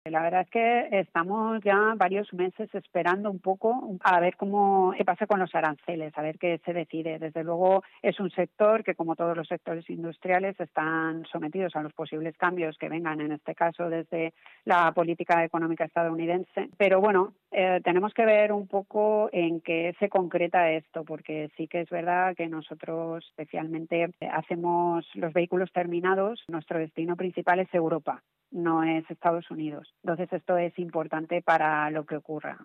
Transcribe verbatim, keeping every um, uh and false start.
La verdad es que estamos ya varios meses esperando un poco a ver cómo qué pasa con los aranceles, a ver qué se decide. Desde luego es un sector que, como todos los sectores industriales, están sometidos a los posibles cambios que vengan, en este caso desde la política económica estadounidense. Pero bueno, eh, tenemos que ver un poco en qué se concreta esto, porque sí que es verdad que nosotros especialmente hacemos los vehículos terminados, nuestro destino principal es Europa, no es Estados Unidos. Entonces esto es importante para lo que ocurra.